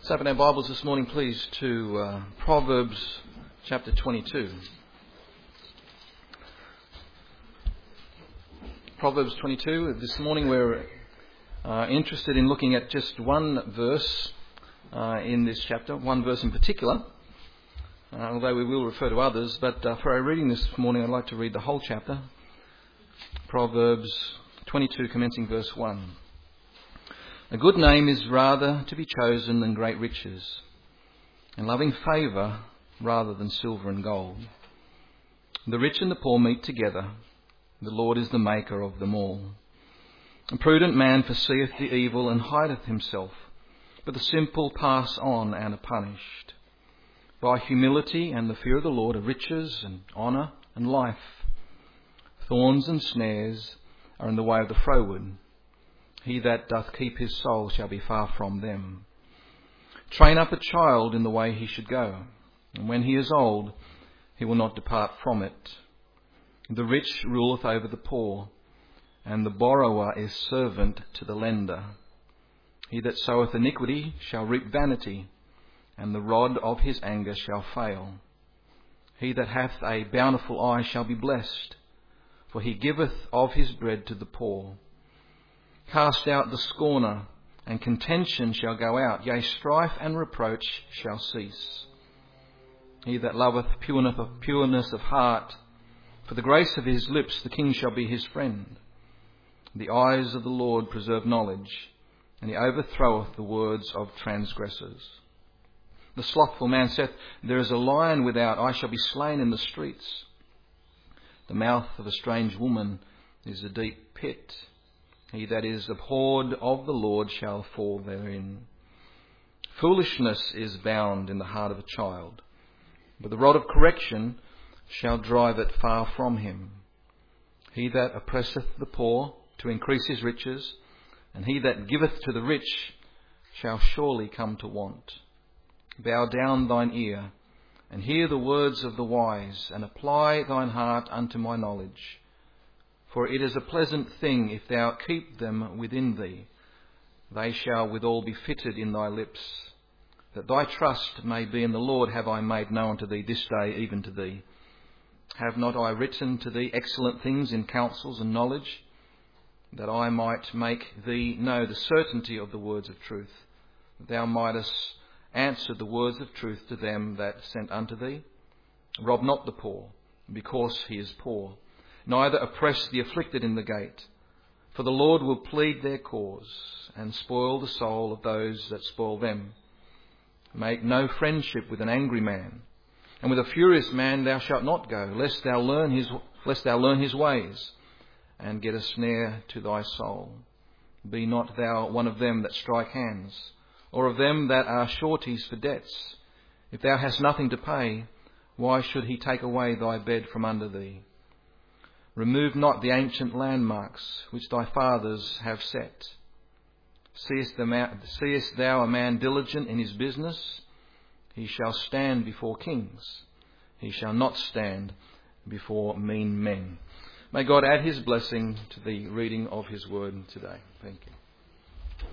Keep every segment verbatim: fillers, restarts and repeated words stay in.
Let's open our Bibles this morning, please, to uh, Proverbs chapter twenty-two. Proverbs twenty-two. This morning we're uh, interested in looking at just one verse uh, in this chapter, one verse in particular, uh, although we will refer to others. But uh, for our reading this morning, I'd like to read the whole chapter. Proverbs twenty-two, commencing verse one. A good name is rather to be chosen than great riches, and loving favour rather than silver and gold. The rich and the poor meet together. The Lord is the maker of them all. A prudent man foreseeth the evil and hideth himself, but the simple pass on and are punished. By humility and the fear of the Lord are riches and honour and life. Thorns and snares are in the way of the froward. He that doth keep his soul shall be far from them. Train up a child in the way he should go, and when he is old, he will not depart from it. The rich ruleth over the poor, and the borrower is servant to the lender. He that soweth iniquity shall reap vanity, and the rod of his anger shall fail. He that hath a bountiful eye shall be blessed, for he giveth of his bread to the poor. Cast out the scorner, and contention shall go out, yea, strife and reproach shall cease. He that loveth pureness of heart, for the grace of his lips the king shall be his friend. The eyes of the Lord preserve knowledge, and he overthroweth the words of transgressors. The slothful man saith, There is a lion without, I shall be slain in the streets. The mouth of a strange woman is a deep pit. He that is abhorred of the Lord shall fall therein. Foolishness is bound in the heart of a child, but the rod of correction shall drive it far from him. He that oppresseth the poor to increase his riches, and he that giveth to the rich shall surely come to want. Bow down thine ear, and hear the words of the wise, and apply thine heart unto my knowledge. For it is a pleasant thing if thou keep them within thee. They shall withal be fitted in thy lips. That thy trust may be in the Lord have I made known to thee this day, even to thee. Have not I written to thee excellent things in counsels and knowledge, that I might make thee know the certainty of the words of truth, that thou mightest answer the words of truth to them that sent unto thee? Rob not the poor, because he is poor. Neither oppress the afflicted in the gate. For the Lord will plead their cause, and spoil the soul of those that spoil them. Make no friendship with an angry man, and with a furious man thou shalt not go, lest thou learn his lest thou learn his ways, and get a snare to thy soul. Be not thou one of them that strike hands, or of them that are sureties for debts. If thou hast nothing to pay, why should he take away thy bed from under thee? Remove not the ancient landmarks which thy fathers have set. Seest thou a man diligent in his business? He shall stand before kings. He shall not stand before mean men. May God add his blessing to the reading of his word today. Thank you.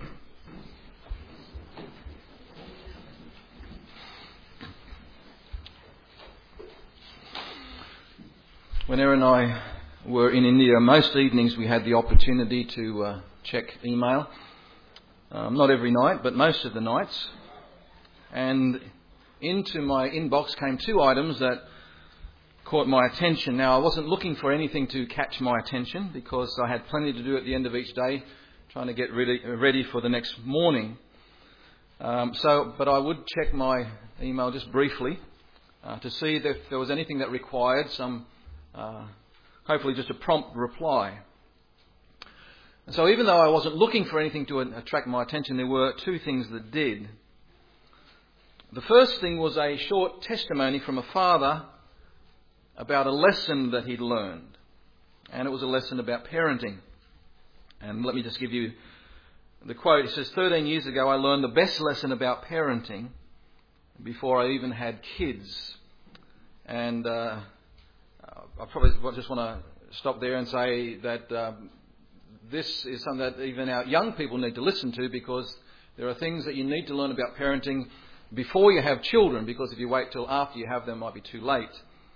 When Erin and I were in India, most evenings we had the opportunity to uh, check email. Um, not every night, but most of the nights. And into my inbox came two items that caught my attention. Now, I wasn't looking for anything to catch my attention because I had plenty to do at the end of each day, trying to get ready, ready for the next morning. Um, so, but I would check my email just briefly uh, to see if there was anything that required some uh, hopefully just a prompt reply. And so even though I wasn't looking for anything to attract my attention, there were two things that did. The first thing was a short testimony from a father about a lesson that he'd learned. And it was a lesson about parenting. And let me just give you the quote. He says, thirteen years ago I learned the best lesson about parenting before I even had kids. And uh, I probably just want to stop there and say that um, this is something that even our young people need to listen to, because There are things that you need to learn about parenting before you have children, because if you wait till after you have them, it might be too late.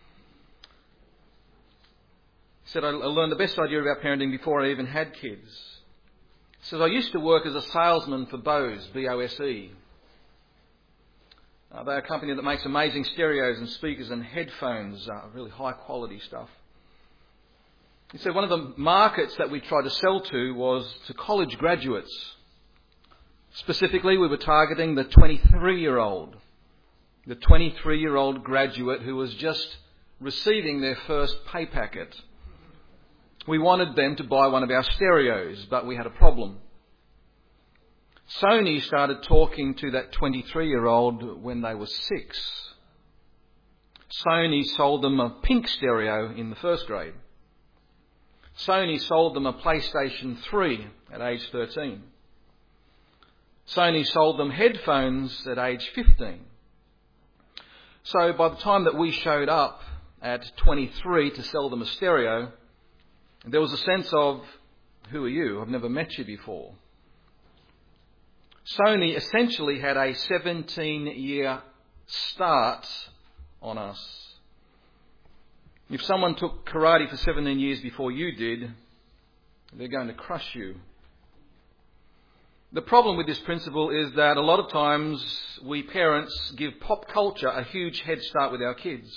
He said, I learned the best idea about parenting before I even had kids. He said, I used to work as a salesman for Bose, B O S E. Uh, they're a company that makes amazing stereos and speakers and headphones, uh, really high quality stuff. He said one of the markets that we tried to sell to was to college graduates. Specifically, we were targeting the twenty-three-year-old, the twenty-three-year-old graduate who was just receiving their first pay packet. We wanted them to buy one of our stereos, but we had a problem. Sony started talking to that twenty-three-year-old when they were six. Sony sold them a pink stereo in the first grade. Sony sold them a PlayStation three at age thirteen. Sony sold them headphones at age fifteen. So by the time that we showed up at twenty-three to sell them a stereo, there was a sense of, who are you? I've never met you before. Sony essentially had a seventeen-year start on us. If someone took karate for seventeen years before you did, they're going to crush you. The problem with this principle is that a lot of times we parents give pop culture a huge head start with our kids.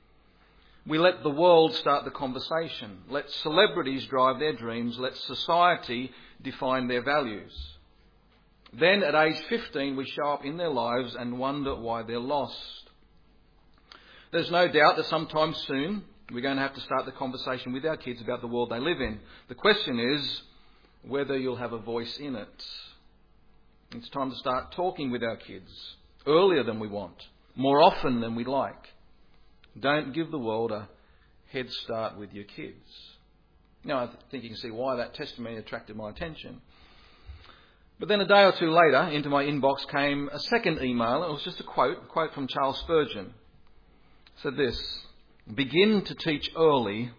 We let the world start the conversation. Let celebrities drive their dreams. Let society define their values. Then at age fifteen, we show up in their lives and wonder why they're lost. There's no doubt that sometime soon we're going to have to start the conversation with our kids about the world they live in. The question is whether you'll have a voice in it. It's time to start talking with our kids earlier than we want, more often than we'd like. Don't give the world a head start with your kids. Now, I think you can see why that testimony attracted my attention. But then a day or two later, into my inbox came a second email. It was just a quote, a quote from Charles Spurgeon. It said this: begin to teach early,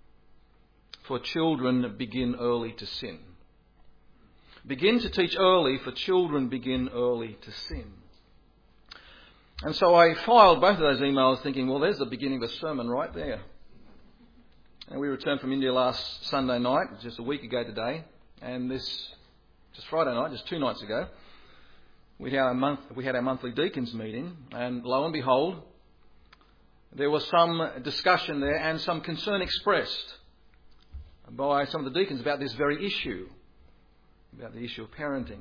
for children begin early to sin. Begin to teach early, for children begin early to sin. And so I filed both of those emails thinking, well, there's the beginning of a sermon right there. And we returned from India last Sunday night, just a week ago today, and this, just Friday night, just two nights ago, we had our, month, we had our monthly deacons meeting, and lo and behold, there was some discussion there and some concern expressed by some of the deacons about this very issue, about the issue of parenting.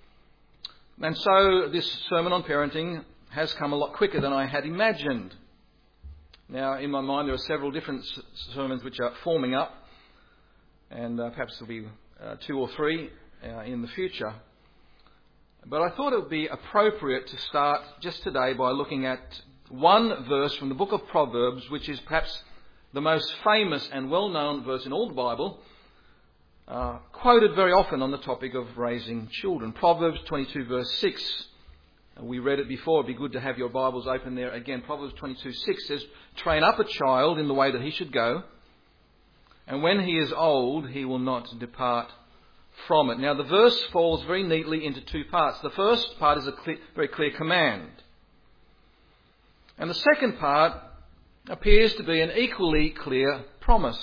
And so this sermon on parenting has come a lot quicker than I had imagined. Now, in my mind, there are several different sermons which are forming up, and uh, perhaps there'll be uh, two or three uh, in the future. But I thought it would be appropriate to start just today by looking at one verse from the book of Proverbs, which is perhaps the most famous and well-known verse in all the Bible, uh, quoted very often on the topic of raising children. Proverbs twenty-two, verse six. We read it before. It'd be good to have your Bibles open there again. Proverbs twenty-two, six says, train up a child in the way that he should go, and when he is old, he will not depart from it. Now, the verse falls very neatly into two parts. The first part is a clear, very clear command. And the second part appears to be an equally clear promise.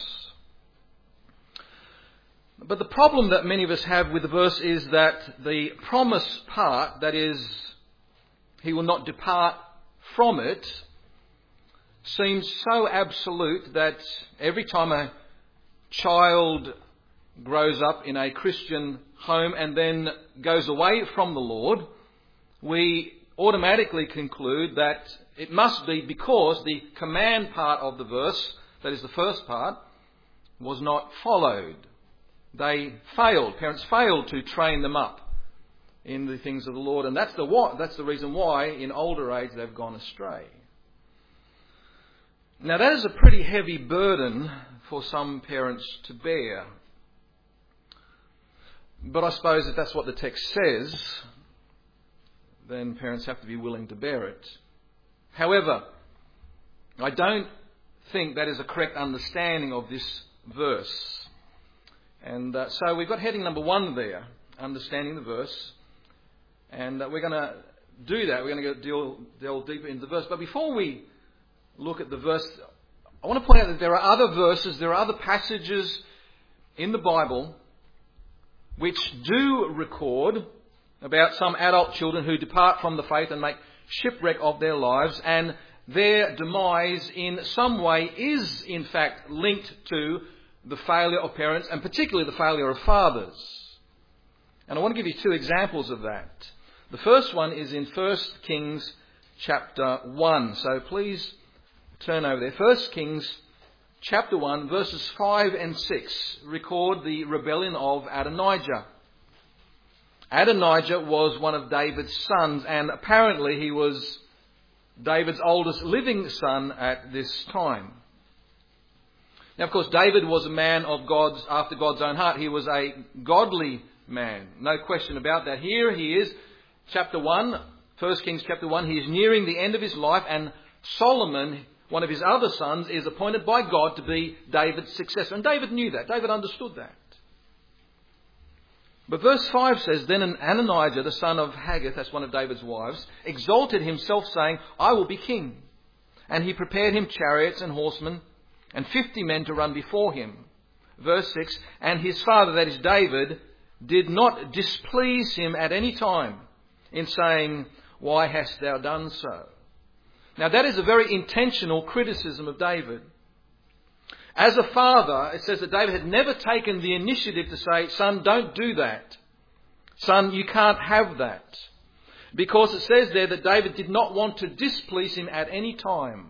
But the problem that many of us have with the verse is that the promise part, that is, he will not depart from it, seems so absolute that every time a child grows up in a Christian home and then goes away from the Lord, we automatically conclude that it must be because the command part of the verse, that is the first part, was not followed. They failed, parents failed to train them up in the things of the Lord, and that's the what, that's the reason why in older age they've gone astray. Now that is a pretty heavy burden for some parents to bear. But I suppose if that's what the text says, then parents have to be willing to bear it. However, I don't think that is a correct understanding of this verse. And uh, so we've got heading number one there, understanding the verse. And uh, we're going to do that. We're going to go deal, delve deeper into the verse. But before we look at the verse, I want to point out that there are other verses, there are other passages in the Bible which do record about some adult children who depart from the faith and make shipwreck of their lives, and their demise in some way is in fact linked to the failure of parents, and particularly the failure of fathers. And I want to give you two examples of that. The first one is in First Kings chapter one. So please turn over there. First Kings chapter one, verses five and six record the rebellion of Adonijah. Adonijah was one of David's sons, and apparently he was David's oldest living son at this time. Now, of course, David was a man of God's, after God's own heart. He was a godly man. No question about that. Here he is, chapter one, First Kings chapter one. He is nearing the end of his life, and Solomon, one of his other sons, is appointed by God to be David's successor. And David knew that. David understood that. But verse five says, Then Adonijah, the son of Haggith, that's one of David's wives, exalted himself, saying, I will be king. And he prepared him chariots and horsemen, and fifty men to run before him. Verse six, And his father, that is David, did not displease him at any time in saying, Why hast thou done so? Now that is a very intentional criticism of David. As a father, it says that David had never taken the initiative to say, Son, don't do that. Son, you can't have that. Because it says there that David did not want to displease him at any time.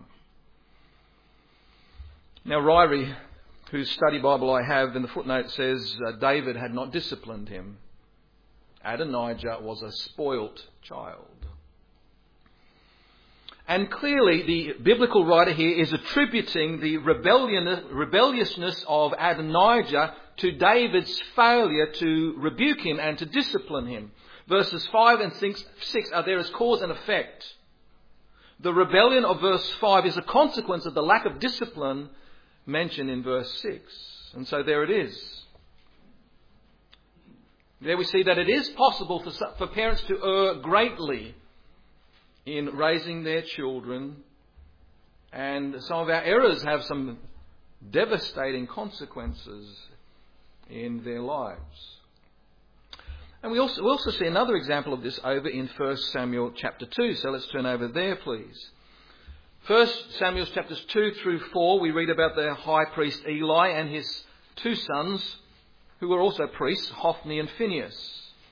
Now Ryrie, whose study Bible I have, in the footnote says uh, David had not disciplined him. Adonijah was a spoilt child. And clearly the biblical writer here is attributing the rebellion, rebelliousness of Adonijah to David's failure to rebuke him and to discipline him. Verses five and six are there as cause and effect. The rebellion of verse five is a consequence of the lack of discipline mentioned in verse six. And so there it is. There we see that it is possible for, for parents to err greatly in raising their children, and some of our errors have some devastating consequences in their lives. And we also, we also see another example of this over in First Samuel chapter two, so let's turn over there please. First Samuel chapters two through four, we read about the high priest Eli and his two sons, who were also priests, Hophni and Phinehas.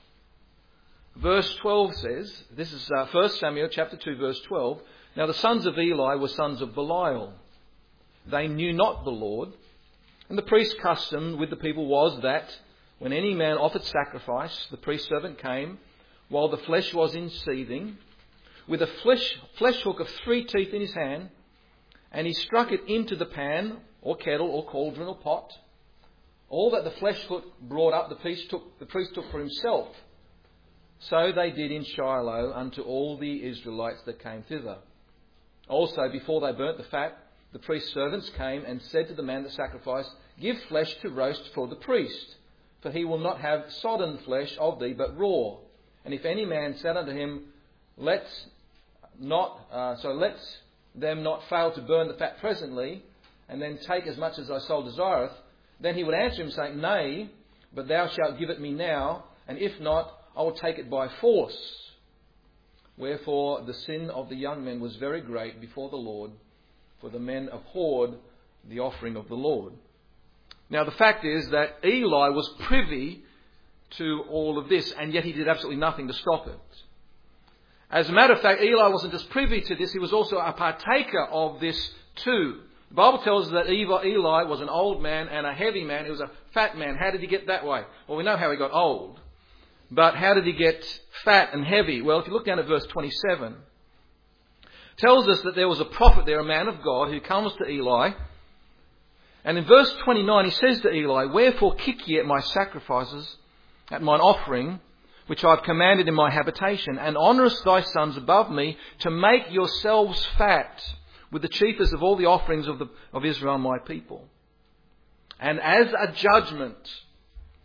Verse twelve says, this is uh, First Samuel chapter two, verse twelve. Now the sons of Eli were sons of Belial. They knew not the Lord. And the priest's custom with the people was that when any man offered sacrifice, the priest servant came while the flesh was in seething, with a flesh, flesh hook of three teeth in his hand, and he struck it into the pan, or kettle, or cauldron, or pot. All that the flesh hook brought up, the priest took, the priest took for himself. So they did in Shiloh unto all the Israelites that came thither. Also, before they burnt the fat, the priest's servants came and said to the man that sacrificed, Give flesh to roast for the priest, for he will not have sodden flesh of thee, but raw. And if any man said unto him, Let's not, uh, so let them not fail to burn the fat presently, and then take as much as thy soul desireth, then he would answer him, saying, Nay, but thou shalt give it me now, and if not, I will take it by force. Wherefore the sin of the young men was very great before the Lord, for the men abhorred the offering of the Lord. Now the fact is that Eli was privy to all of this, and yet he did absolutely nothing to stop it. As a matter of fact, Eli wasn't just privy to this, he was also a partaker of this too. The Bible tells us that Eli was an old man and a heavy man. He was a fat man. How did he get that way? Well, we know how he got old. But how did he get fat and heavy? Well, if you look down at verse twenty-seven, it tells us that there was a prophet there, a man of God, who comes to Eli. And in verse twenty-nine, he says to Eli, Wherefore kick ye at my sacrifices, at mine offering, which I have commanded in my habitation, and honourest thy sons above me, to make yourselves fat with the chiefest of all the offerings of, the, of Israel my people. And as a judgment,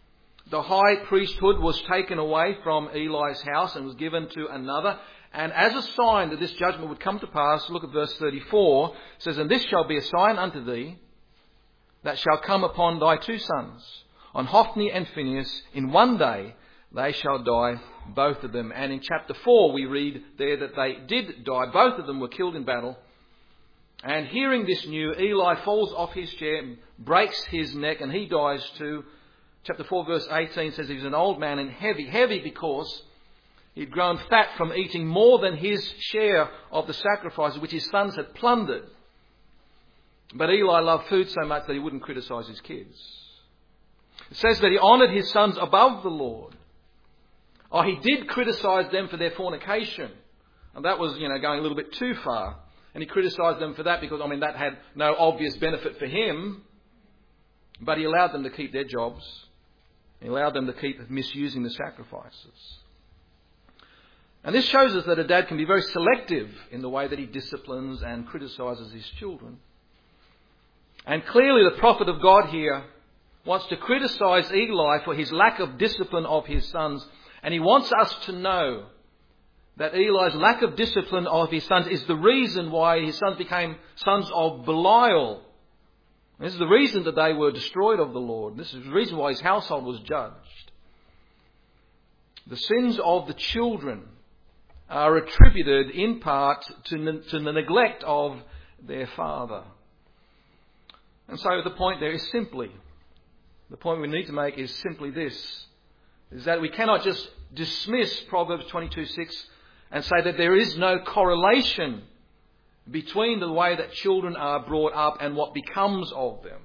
the high priesthood was taken away from Eli's house and was given to another. And as a sign that this judgment would come to pass, look at verse thirty-four. It says, "And this shall be a sign unto thee that shall come upon thy two sons, on Hophni and Phinehas. In one day they shall die, both of them." And in chapter four we read there that they did die. Both of them were killed in battle. And hearing this news, Eli falls off his chair, breaks his neck, and he dies too. Chapter four verse eighteen says he was an old man and heavy. Heavy because he'd grown fat from eating more than his share of the sacrifices which his sons had plundered. But Eli loved food so much that he wouldn't criticise his kids. It says that he honoured his sons above the Lord. Oh, he did criticise them for their fornication. And that was, you know, going a little bit too far. And he criticised them for that because, I mean, that had no obvious benefit for him. But he allowed them to keep their jobs. He allowed them to keep misusing the sacrifices. And this shows us that a dad can be very selective in the way that he disciplines and criticises his children. And clearly the prophet of God here wants to criticise Eli for his lack of discipline of his sons. And he wants us to know that Eli's lack of discipline of his sons is the reason why his sons became sons of Belial. This is the reason that they were destroyed of the Lord. This is the reason why his household was judged. The sins of the children are attributed in part to, to the neglect of their father. And so the point there is simply, the point we need to make is simply this, is that we cannot just dismiss Proverbs twenty-two six and say that there is no correlation between the way that children are brought up and what becomes of them.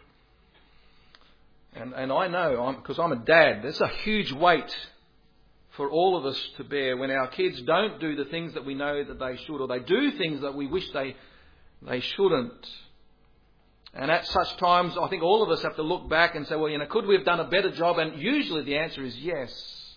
And, and I know, because I'm, I'm a dad, there's a huge weight for all of us to bear when our kids don't do the things that we know that they should, or they do things that we wish they they shouldn't. And at such times, I think all of us have to look back and say, well, you know, could we have done a better job? And usually the answer is yes.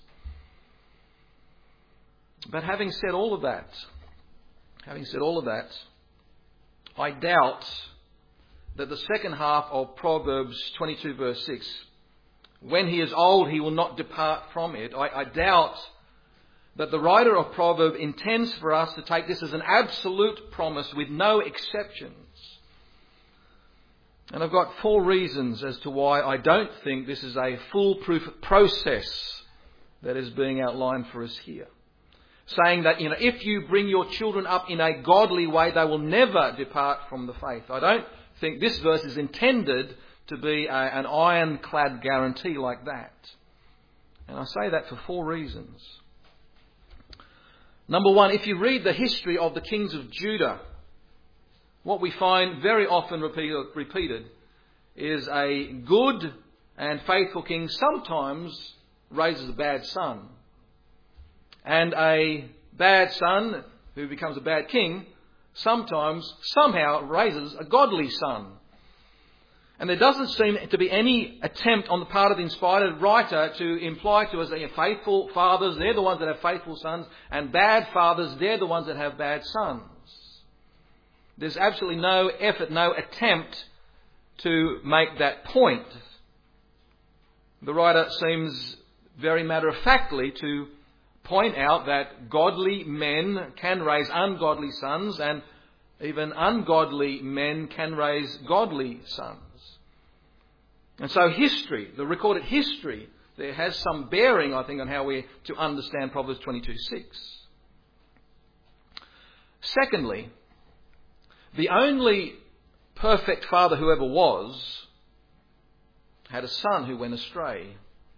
But having said all of that, having said all of that, I doubt that the second half of Proverbs twenty-two verse six, when he is old, he will not depart from it. I, I doubt that the writer of Proverbs intends for us to take this as an absolute promise with no exceptions. And I've got four reasons as to why I don't think this is a foolproof process that is being outlined for us here. Saying that, you know, if you bring your children up in a godly way, they will never depart from the faith. I don't think this verse is intended to be a, an ironclad guarantee like that. And I say that for four reasons. Number one, if you read the history of the kings of Judah, what we find very often repeated, repeated is a good and faithful king sometimes raises a bad son. And a bad son who becomes a bad king sometimes somehow raises a godly son. And there doesn't seem to be any attempt on the part of the inspired writer to imply to us that faithful fathers, they're the ones that have faithful sons, and bad fathers, they're the ones that have bad sons. There's absolutely no effort, no attempt to make that point. The writer seems very matter-of-factly to point out that godly men can raise ungodly sons, and even ungodly men can raise godly sons. And so history, the recorded history, there has some bearing, I think, on how we're to understand Proverbs twenty-two six. Secondly, the only perfect father who ever was had a son who went astray.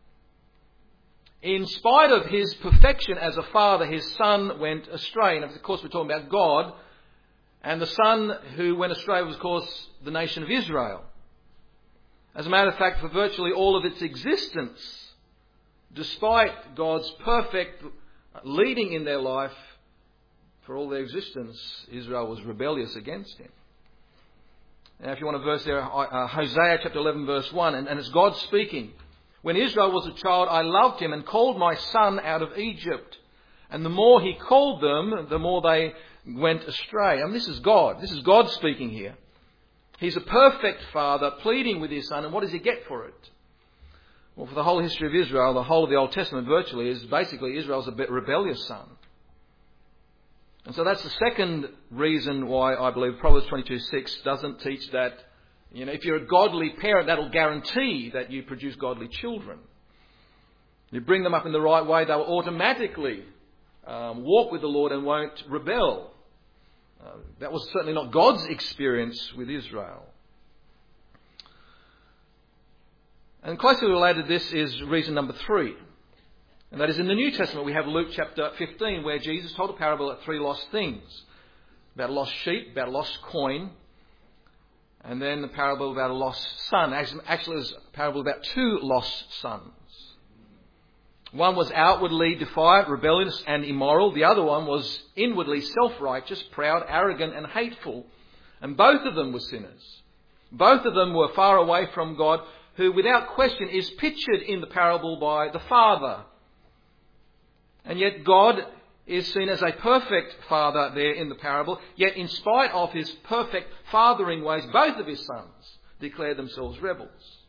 In spite of his perfection as a father, his son went astray. And of course we're talking about God. And the son who went astray was, of course, the nation of Israel. As a matter of fact, for virtually all of its existence, despite God's perfect leading in their life, for all their existence, Israel was rebellious against him. Now, if you want a verse there, uh, Hosea chapter eleven verse one, and, and it's God speaking. When Israel was a child, I loved him and called my son out of Egypt. And the more he called them, the more they went astray. And this is God. This is God speaking here. He's a perfect father pleading with his son. And what does he get for it? Well, for the whole history of Israel, the whole of the Old Testament virtually is basically Israel's a bit rebellious son. And so that's the second reason why I believe Proverbs twenty-two six doesn't teach that, you know, if you're a godly parent, that'll guarantee that you produce godly children. You bring them up in the right way, they'll automatically um, walk with the Lord and won't rebel. Uh, that was certainly not God's experience with Israel. And closely related to this is reason number three. And that is in the New Testament we have Luke chapter fifteen, where Jesus told a parable of three lost things. About a lost sheep, about a lost coin, and then the parable about a lost son. Actually, there's a parable about two lost sons. One was outwardly defiant, rebellious and immoral. The other one was inwardly self-righteous, proud, arrogant and hateful. And both of them were sinners. Both of them were far away from God, who without question is pictured in the parable by the Father. And yet God is seen as a perfect Father there in the parable. Yet in spite of his perfect fathering ways, both of his sons declare themselves rebels.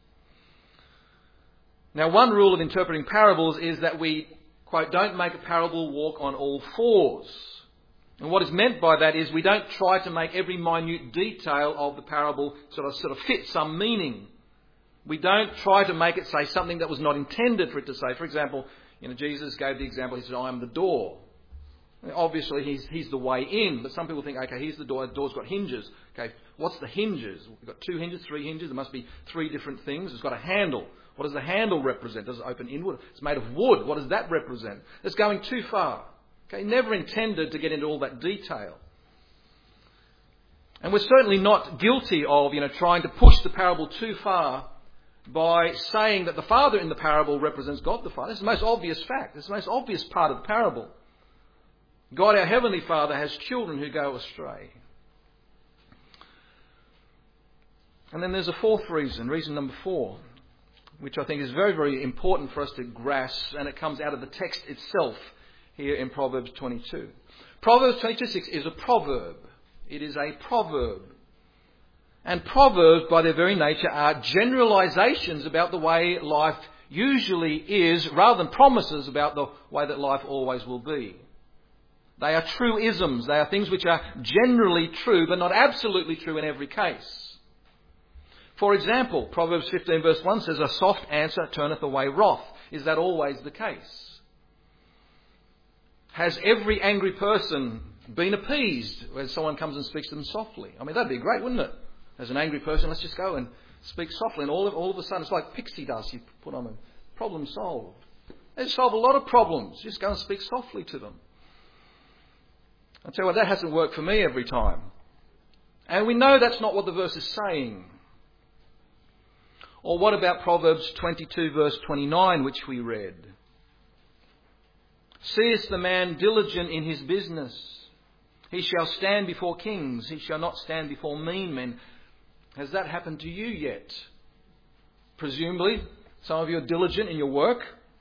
Now, one rule of interpreting parables is that we, quote, don't make a parable walk on all fours. And what is meant by that is we don't try to make every minute detail of the parable sort of, sort of fit some meaning. We don't try to make it say something that was not intended for it to say. For example, you know, Jesus gave the example, he said, I am the door. Obviously, he's, he's the way in, but some people think, okay, here's the door, the door's got hinges. Okay, what's the hinges? We've got two hinges, three hinges, there must be three different things. It's got a handle. What does the handle represent? Does it open inward? It's made of wood. What does that represent? It's going too far. Okay, never intended to get into all that detail. And we're certainly not guilty of, you know, trying to push the parable too far by saying that the Father in the parable represents God the Father. This is the most obvious fact. This is the most obvious part of the parable. God, our Heavenly Father, has children who go astray. And then there's a fourth reason, reason number four, which I think is very, very important for us to grasp, and it comes out of the text itself here in Proverbs twenty-two. Proverbs twenty-two six is a proverb. It is a proverb. And proverbs, by their very nature, are generalizations about the way life usually is, rather than promises about the way that life always will be. They are truisms. They are things which are generally true, but not absolutely true in every case. For example, Proverbs fifteen verse one says, a soft answer turneth away wrath. Is that always the case? Has every angry person been appeased when someone comes and speaks to them softly? I mean, that'd be great, wouldn't it? As an angry person, let's just go and speak softly, and all of, all of a sudden it's like pixie dust you put on them. Problem solved. They solve a lot of problems. Just go and speak softly to them. I'll tell you what, that hasn't worked for me every time. And we know that's not what the verse is saying. Or what about Proverbs twenty-two verse twenty-nine, which we read? Seest the man diligent in his business? He shall stand before kings. He shall not stand before mean men. Has that happened to you yet? Presumably, some of you are diligent in your work.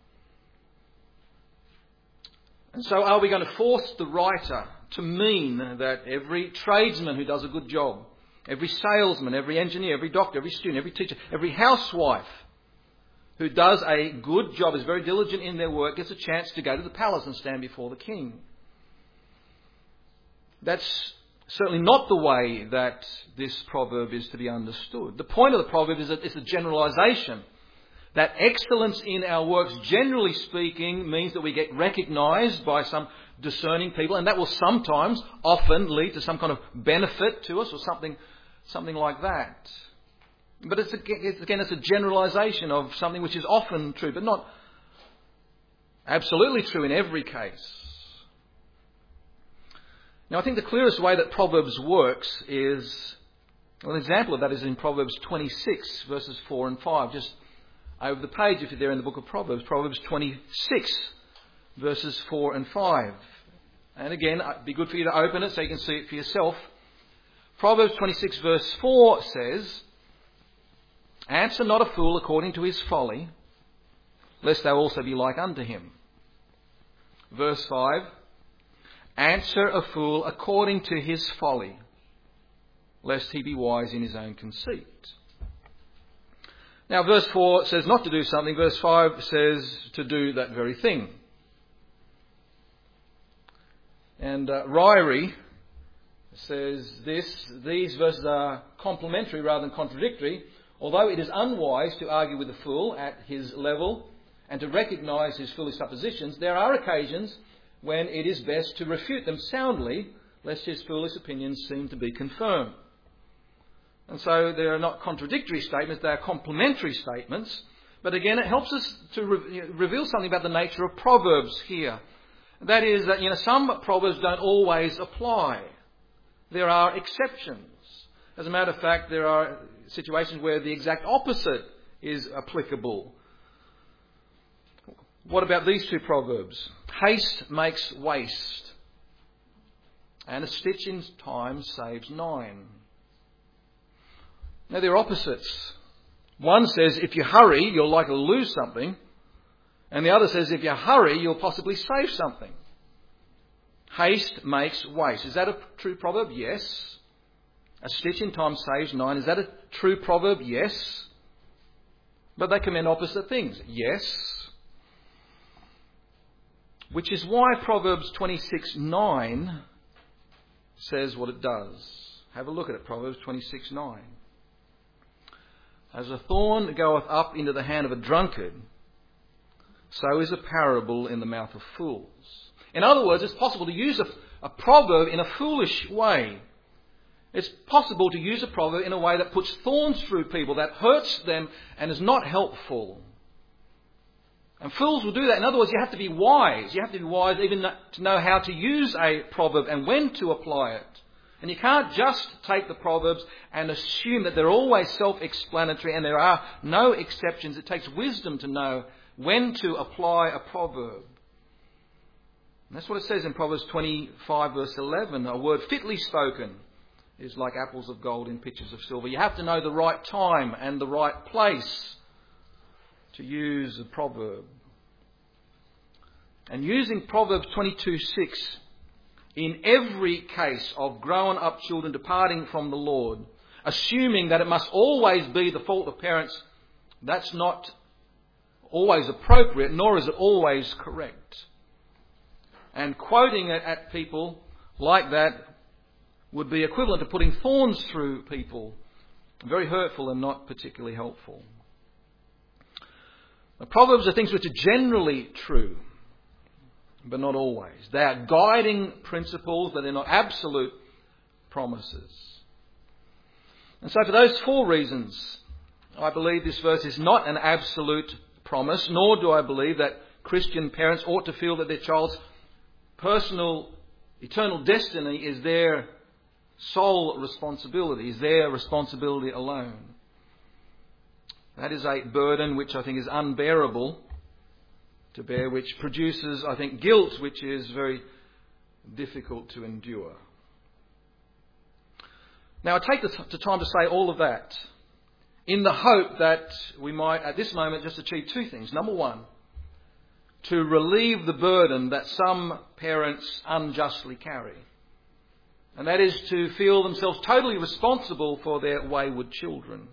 And so are we going to force the writer to mean that every tradesman who does a good job, every salesman, every engineer, every doctor, every student, every teacher, every housewife who does a good job, is very diligent in their work, gets a chance to go to the palace and stand before the king? That's certainly not the way that this proverb is to be understood. The point of the proverb is that it's a generalisation. That excellence in our works, generally speaking, means that we get recognised by some discerning people, and that will sometimes, often, lead to some kind of benefit to us or something, something like that. But it's, it's again, it's a generalisation of something which is often true, but not absolutely true in every case. Now, I think the clearest way that Proverbs works is, well, an example of that is in Proverbs twenty-six, verses four and five. Just over the page, if you're there in the book of Proverbs, Proverbs twenty-six, verses four and five. And again, it'd be good for you to open it so you can see it for yourself. Proverbs twenty-six, verse four says, answer not a fool according to his folly, lest thou also be like unto him. Verse five, answer a fool according to his folly, lest he be wise in his own conceit. Now, verse four says not to do something. Verse five says to do that very thing. And uh, Ryrie says this, these verses are complementary rather than contradictory. Although it is unwise to argue with a fool at his level and to recognise his foolish suppositions, there are occasions when it is best to refute them soundly, lest his foolish opinions seem to be confirmed. And so they are not contradictory statements, they are complementary statements. But again, it helps us to re- reveal something about the nature of proverbs here. That is that, you know, some proverbs don't always apply. There are exceptions. As a matter of fact, there are situations where the exact opposite is applicable. What about these two proverbs? Haste makes waste, and a stitch in time saves nine. Now, they're opposites. One says if you hurry, you're likely to lose something. And the other says if you hurry, you'll possibly save something. Haste makes waste. Is that a true proverb? Yes. A stitch in time saves nine. Is that a true proverb? Yes. But they commend opposite things. Yes. Which is why Proverbs twenty-six nine says what it does. Have a look at it, Proverbs twenty-six nine. As a thorn goeth up into the hand of a drunkard, so is a parable in the mouth of fools. In other words, it's possible to use a, a proverb in a foolish way. It's possible to use a proverb in a way that puts thorns through people, that hurts them and is not helpful. And fools will do that. In other words, you have to be wise. You have to be wise even to know how to use a proverb and when to apply it. And you can't just take the Proverbs and assume that they're always self-explanatory and there are no exceptions. It takes wisdom to know when to apply a proverb. And that's what it says in Proverbs twenty-five verse eleven. A word fitly spoken is like apples of gold in pitchers of silver. You have to know the right time and the right place to use a proverb. And using Proverbs twenty-two six in every case of grown-up children departing from the Lord, assuming that it must always be the fault of parents, that's not always appropriate, nor is it always correct. And quoting it at people like that would be equivalent to putting thorns through people. Very hurtful and not particularly helpful. The Proverbs are things which are generally true, but not always. They are guiding principles, but they're not absolute promises. And so for those four reasons, I believe this verse is not an absolute promise, nor do I believe that Christian parents ought to feel that their child's personal, eternal destiny is their sole responsibility, is their responsibility alone. That is a burden which I think is unbearable to bear, which produces, I think, guilt which is very difficult to endure. Now, I take the, t- the time to say all of that in the hope that we might, at this moment, just achieve two things. Number one, to relieve the burden that some parents unjustly carry. And that is to feel themselves totally responsible for their wayward children.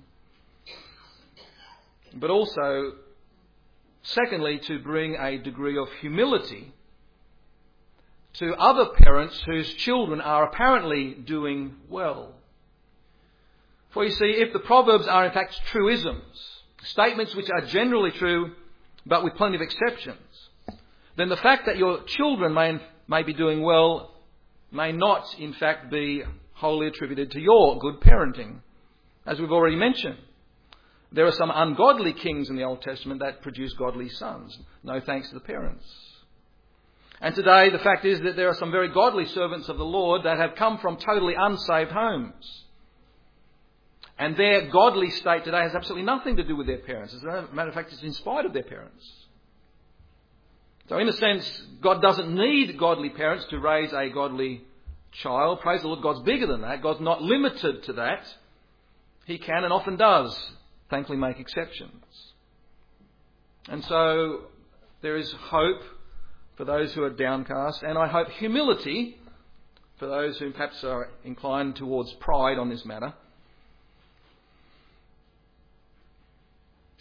But also, secondly, to bring a degree of humility to other parents whose children are apparently doing well. For you see, if the Proverbs are in fact truisms, statements which are generally true but with plenty of exceptions, then the fact that your children may, may be doing well may not in fact be wholly attributed to your good parenting. As we've already mentioned, there are some ungodly kings in the Old Testament that produce godly sons. No thanks to the parents. And today the fact is that there are some very godly servants of the Lord that have come from totally unsaved homes. And their godly state today has absolutely nothing to do with their parents. As a matter of fact, it's in spite of their parents. So in a sense, God doesn't need godly parents to raise a godly child. Praise the Lord, God's bigger than that. God's not limited to that. He can and often does, thankfully, make exceptions. And so there is hope for those who are downcast, and I hope humility for those who perhaps are inclined towards pride on this matter.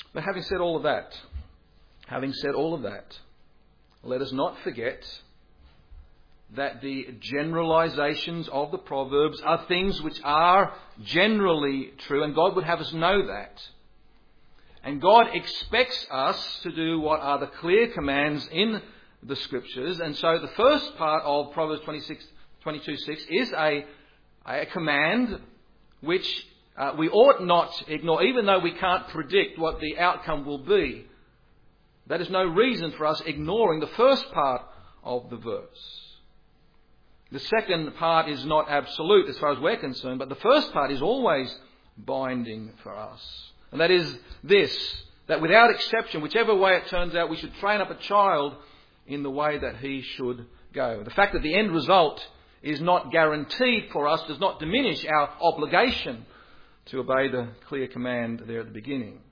But having said all of that, having said all of that, let us not forget that the generalizations of the Proverbs are things which are generally true, and God would have us know that. And God expects us to do what are the clear commands in the Scriptures. And so the first part of Proverbs twenty-six, twenty-two six is a, a command which uh, we ought not ignore, even though we can't predict what the outcome will be. That is no reason for us ignoring the first part of the verse. The second part is not absolute as far as we're concerned, but the first part is always binding for us. And that is this, that without exception, whichever way it turns out, we should train up a child in the way that he should go. The fact that the end result is not guaranteed for us does not diminish our obligation to obey the clear command there at the beginning.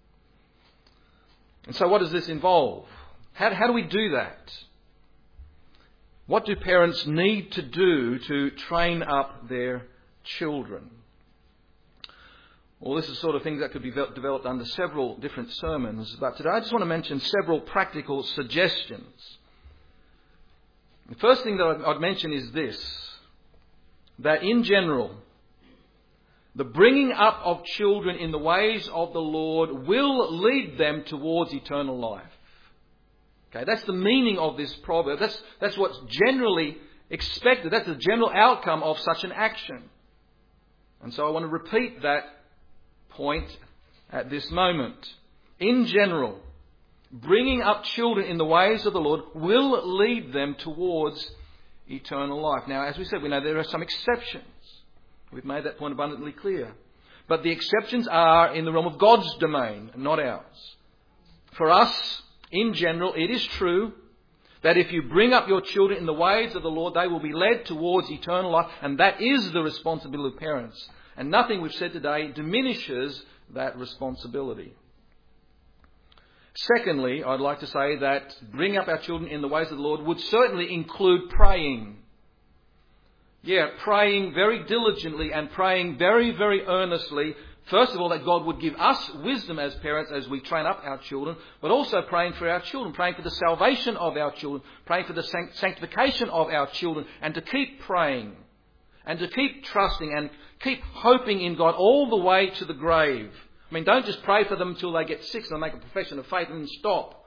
And so what does this involve? How, how do we do that? What do parents need to do to train up their children? Well, this is the sort of thing that could be developed under several different sermons, but today I just want to mention several practical suggestions. The first thing that I'd mention is this, that in general, the bringing up of children in the ways of the Lord will lead them towards eternal life. Okay, that's the meaning of this proverb. That's, that's what's generally expected. That's the general outcome of such an action. And so I want to repeat that point at this moment. In general, bringing up children in the ways of the Lord will lead them towards eternal life. Now, as we said, we know there are some exceptions. We've made that point abundantly clear. But the exceptions are in the realm of God's domain, not ours. For us, in general, it is true that if you bring up your children in the ways of the Lord, they will be led towards eternal life, and that is the responsibility of parents. And nothing we've said today diminishes that responsibility. Secondly, I'd like to say that bringing up our children in the ways of the Lord would certainly include praying. Yeah, praying very diligently and praying very, very earnestly. First of all, that God would give us wisdom as parents as we train up our children, but also praying for our children, praying for the salvation of our children, praying for the sanctification of our children, and to keep praying, and to keep trusting, and keep hoping in God all the way to the grave. I mean, don't just pray for them until they get sick and make a profession of faith and then stop.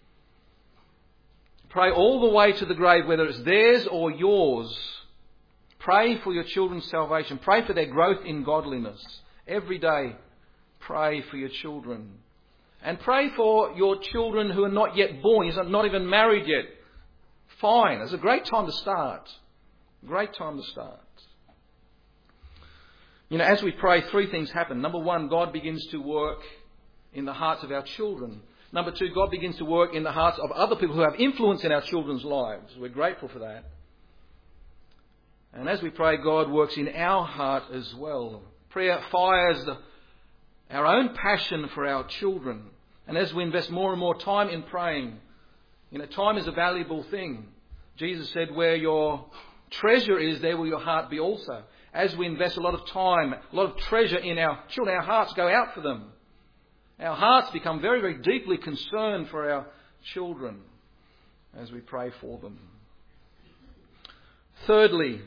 Pray all the way to the grave, whether it's theirs or yours. Pray for your children's salvation. Pray for their growth in godliness. Every day, pray for your children. And pray for your children who are not yet born. You're not even married yet. Fine. It's a great time to start. Great time to start. You know, as we pray, three things happen. Number one, God begins to work in the hearts of our children. Number two, God begins to work in the hearts of other people who have influence in our children's lives. We're grateful for that. And as we pray, God works in our heart as well. Prayer fires the, our own passion for our children. And as we invest more and more time in praying, you know, time is a valuable thing. Jesus said, where your treasure is, there will your heart be also. As we invest a lot of time, a lot of treasure in our children, our hearts go out for them. Our hearts become very, very deeply concerned for our children as we pray for them. Thirdly,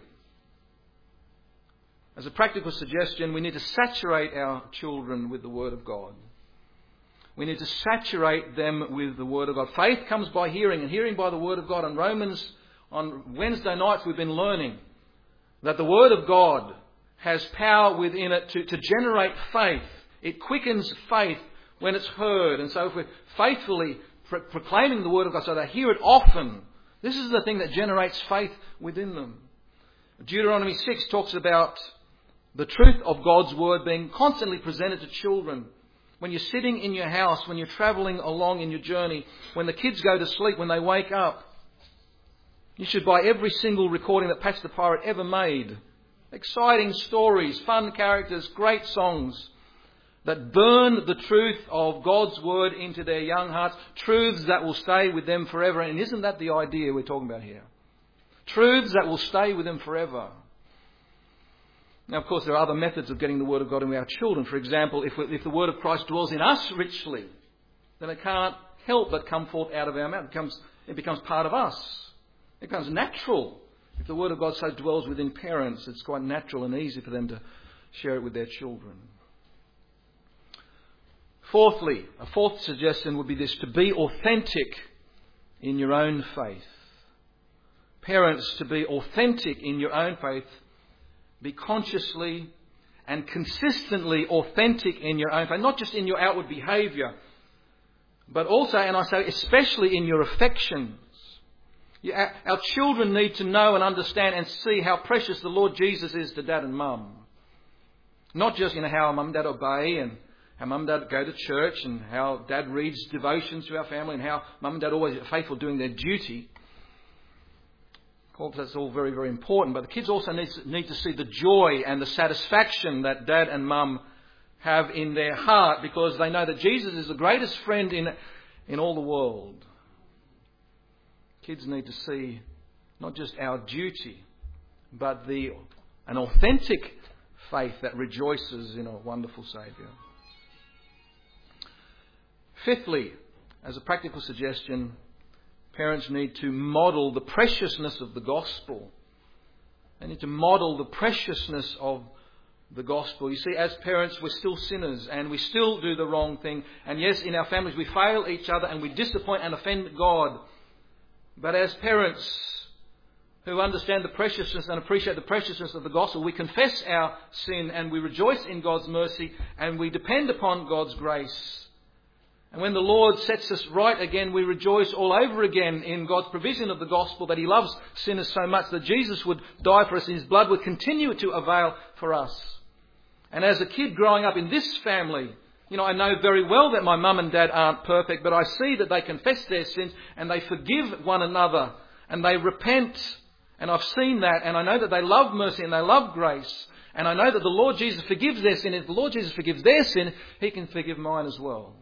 as a practical suggestion, we need to saturate our children with the Word of God. We need to saturate them with the Word of God. Faith comes by hearing, and hearing by the Word of God. On Romans, on Wednesday nights, we've been learning that the Word of God has power within it to, to generate faith. It quickens faith when it's heard. And so if we're faithfully pro- proclaiming the Word of God so they hear it often, this is the thing that generates faith within them. Deuteronomy six talks about the truth of God's Word being constantly presented to children. When you're sitting in your house, when you're travelling along in your journey, when the kids go to sleep, when they wake up, you should buy every single recording that Patch the Pirate ever made. Exciting stories, fun characters, great songs that burn the truth of God's Word into their young hearts. Truths that will stay with them forever. And isn't that the idea we're talking about here? Truths that will stay with them forever. Now, of course, there are other methods of getting the Word of God into our children. For example, if, if the Word of Christ dwells in us richly, then it can't help but come forth out of our mouth. It becomes, it becomes part of us. It becomes natural. If the Word of God so dwells within parents, it's quite natural and easy for them to share it with their children. Fourthly, a fourth suggestion would be this: to be authentic in your own faith. Parents, to be authentic in your own faith, be consciously and consistently authentic in your own faith, not just in your outward behaviour, but also, and I say especially, in your affections. You, our, our children need to know and understand and see how precious the Lord Jesus is to Dad and Mum. Not just, you know, how Mum and Dad obey, and how Mum and Dad go to church, and how Dad reads devotions to our family, and how Mum and Dad are always faithful doing their duty. Of course, that's all very, very important. But the kids also need to, need to see the joy and the satisfaction that Dad and Mum have in their heart, because they know that Jesus is the greatest friend in, in all the world. Kids need to see not just our duty, but the an authentic faith that rejoices in a wonderful Saviour. Fifthly, as a practical suggestion, parents need to model the preciousness of the gospel. They need to model the preciousness of the gospel. You see, as parents, we're still sinners and we still do the wrong thing. And yes, in our families we fail each other and we disappoint and offend God. But as parents who understand the preciousness and appreciate the preciousness of the gospel, we confess our sin and we rejoice in God's mercy and we depend upon God's grace. And when the Lord sets us right again, we rejoice all over again in God's provision of the gospel, that He loves sinners so much that Jesus would die for us and His blood would continue to avail for us. And as a kid growing up in this family, you know, I know very well that my mum and dad aren't perfect, but I see that they confess their sins and they forgive one another and they repent. And I've seen that, and I know that they love mercy and they love grace. And I know that the Lord Jesus forgives their sin. If the Lord Jesus forgives their sin, He can forgive mine as well.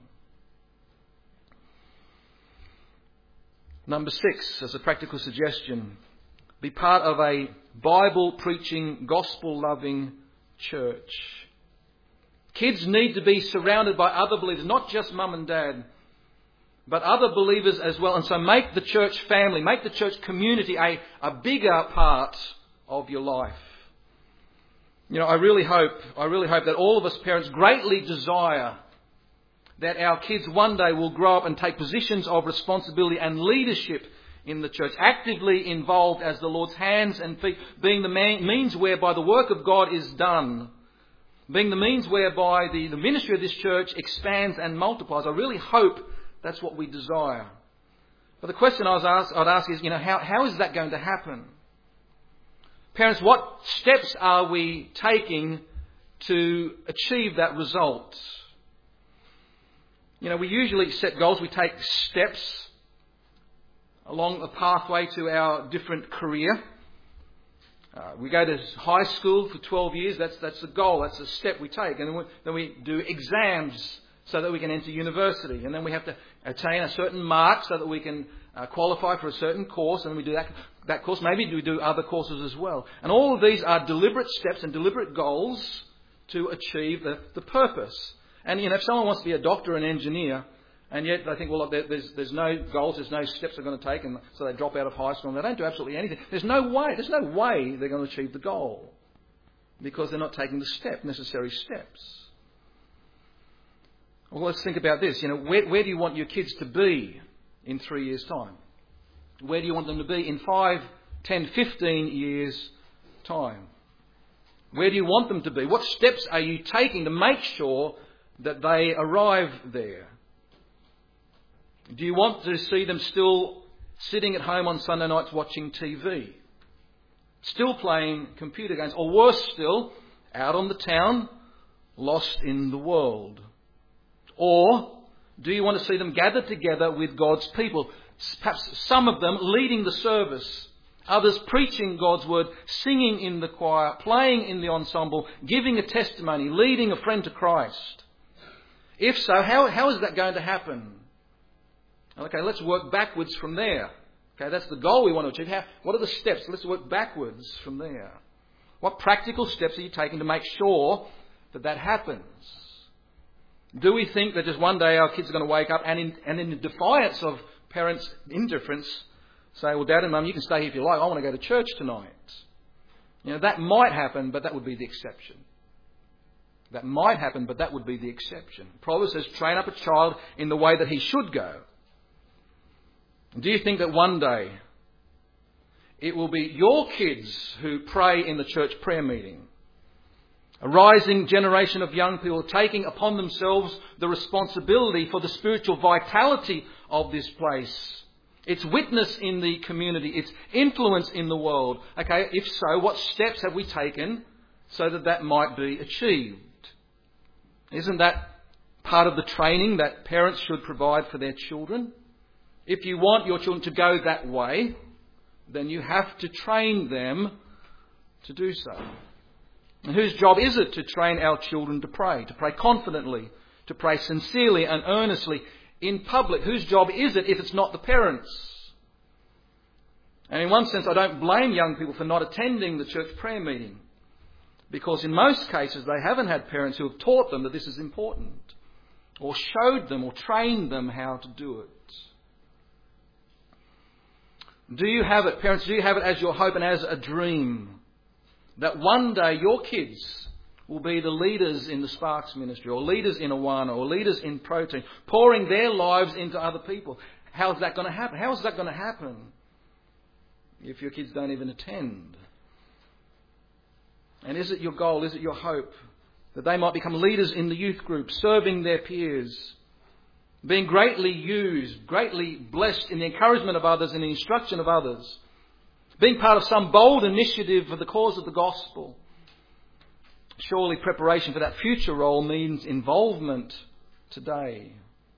Number six, as a practical suggestion, be part of a Bible-preaching, gospel-loving church. Kids need to be surrounded by other believers, not just mum and dad, but other believers as well. And so make the church family, make the church community a, a bigger part of your life. You know, I really hope, I really hope that all of us parents greatly desire that our kids one day will grow up and take positions of responsibility and leadership in the church, actively involved as the Lord's hands and feet, being the man, means whereby the work of God is done, being the means whereby the, the ministry of this church expands and multiplies. I really hope that's what we desire. But the question I was asked, I'd ask is, you know, how, how is that going to happen? Parents, what steps are we taking to achieve that result? You know, we usually set goals. We take steps along a pathway to our different career. Uh, we go to high school for twelve years. That's that's the goal. That's the step we take. And then we, then we do exams so that we can enter university. And then we have to attain a certain mark so that we can uh, qualify for a certain course. And we do that, that course. Maybe we do other courses as well. And all of these are deliberate steps and deliberate goals to achieve the, the purpose. And, you know, if someone wants to be a doctor or an engineer, and yet they think, well, there's, there's no goals, there's no steps they're going to take, and so they drop out of high school and they don't do absolutely anything. There's no way, there's no way they're going to achieve the goal because they're not taking the step, necessary steps. Well, let's think about this. You know, where, where do you want your kids to be in three years' time? Where do you want them to be in five, ten, fifteen years' time? Where do you want them to be? What steps are you taking to make sure that they arrive there? Do you want to see them still sitting at home on Sunday nights watching T V? Still playing computer games? Or worse still, out on the town, lost in the world? Or do you want to see them gathered together with God's people? Perhaps some of them leading the service, others preaching God's word, singing in the choir, playing in the ensemble, giving a testimony, leading a friend to Christ. If so, how, how is that going to happen? Okay, let's work backwards from there. Okay, that's the goal we want to achieve. How, what are the steps? Let's work backwards from there. What practical steps are you taking to make sure that that happens? Do we think that just one day our kids are going to wake up and in, and in defiance of parents' indifference say, well, Dad and Mum, you can stay here if you like. I want to go to church tonight. You know, that might happen, but that would be the exception. That might happen, but that would be the exception. Proverbs says, train up a child in the way that he should go. Do you think that one day it will be your kids who pray in the church prayer meeting? A rising generation of young people taking upon themselves the responsibility for the spiritual vitality of this place. Its witness in the community, its influence in the world. Okay, if so, what steps have we taken so that that might be achieved? Isn't that part of the training that parents should provide for their children? If you want your children to go that way, then you have to train them to do so. And whose job is it to train our children to pray? To pray confidently, to pray sincerely and earnestly in public? Whose job is it if it's not the parents? And in one sense, I don't blame young people for not attending the church prayer meeting, because in most cases they haven't had parents who have taught them that this is important, or showed them or trained them how to do it. Do you have it, parents, do you have it as your hope and as a dream that one day your kids will be the leaders in the Sparks ministry, or leaders in Awana, or leaders in Protein, pouring their lives into other people? How is that going to happen? How is that going to happen if your kids don't even attend? And is it your goal, is it your hope that they might become leaders in the youth group, serving their peers, being greatly used, greatly blessed in the encouragement of others and the instruction of others, being part of some bold initiative for the cause of the gospel? Surely preparation for that future role means involvement today.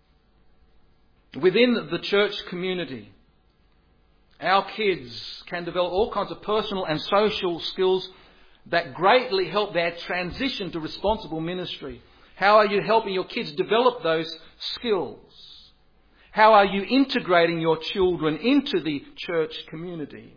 Within the church community, our kids can develop all kinds of personal and social skills that greatly help their transition to responsible ministry. How are you helping your kids develop those skills? How are you integrating your children into the church community?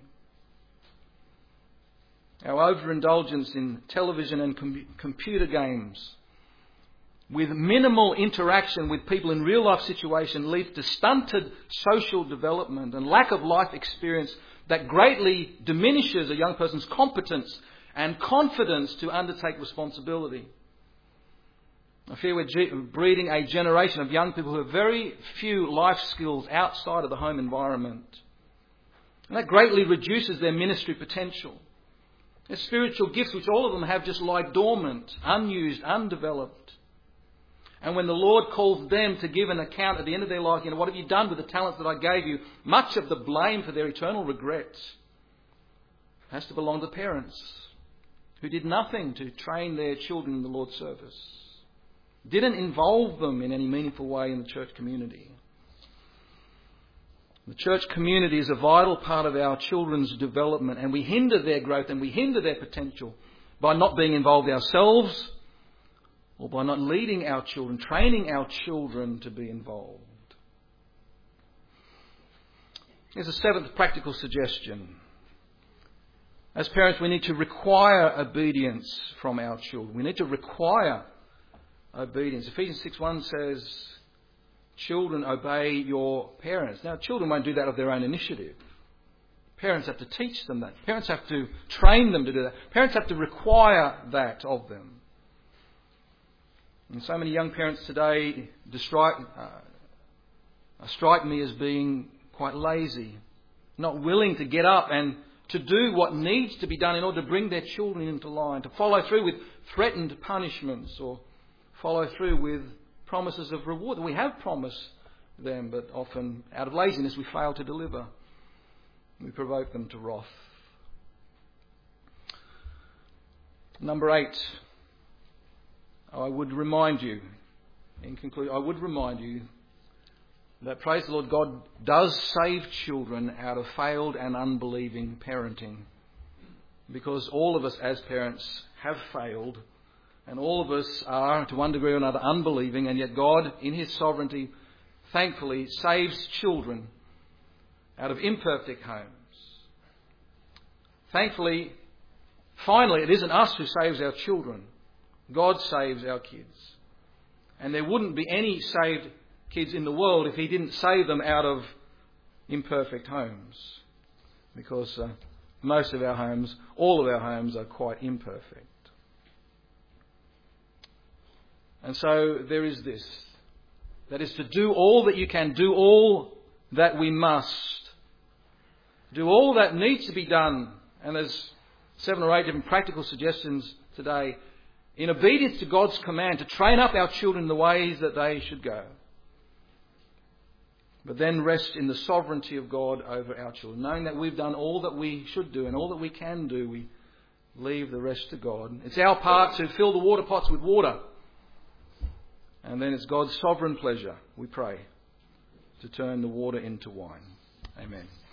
Our overindulgence in television and com- computer games with minimal interaction with people in real life situations leads to stunted social development and lack of life experience that greatly diminishes a young person's competence and confidence to undertake responsibility. I fear we're ge- breeding a generation of young people who have very few life skills outside of the home environment. And that greatly reduces their ministry potential. Their spiritual gifts, which all of them have, just lie dormant, unused, undeveloped. And when the Lord calls them to give an account at the end of their life, you know, what have you done with the talents that I gave you? Much of the blame for their eternal regrets has to belong to parents who did nothing to train their children in the Lord's service, didn't involve them in any meaningful way in the church community. The church community is a vital part of our children's development, and we hinder their growth and we hinder their potential by not being involved ourselves, or by not leading our children, training our children to be involved. Here's a seventh practical suggestion. As parents, we need to require obedience from our children. We need to require obedience. Ephesians six one says, children, obey your parents. Now, children won't do that of their own initiative. Parents have to teach them that. Parents have to train them to do that. Parents have to require that of them. And so many young parents today strike, uh, strike me as being quite lazy, not willing to get up and to do what needs to be done in order to bring their children into line, to follow through with threatened punishments or follow through with promises of reward. We have promised them, but often out of laziness we fail to deliver. We provoke them to wrath. Number eight, I would remind you, in conclusion, I would remind you that, praise the Lord, God does save children out of failed and unbelieving parenting. Because all of us as parents have failed, and all of us are, to one degree or another, unbelieving, and yet God, in His sovereignty, thankfully saves children out of imperfect homes. Thankfully, finally, it isn't us who saves our children. God saves our kids. And there wouldn't be any saved kids in the world if he didn't save them out of imperfect homes. Because uh, most of our homes, all of our homes are quite imperfect. And so there is this. That is to do all that you can, do all that we must. Do all that needs to be done. And there's seven or eight different practical suggestions today in obedience to God's command to train up our children in the ways that they should go. But then rest in the sovereignty of God over our children. Knowing that we've done all that we should do and all that we can do, we leave the rest to God. It's our part to fill the water pots with water. And then it's God's sovereign pleasure, we pray, to turn the water into wine. Amen.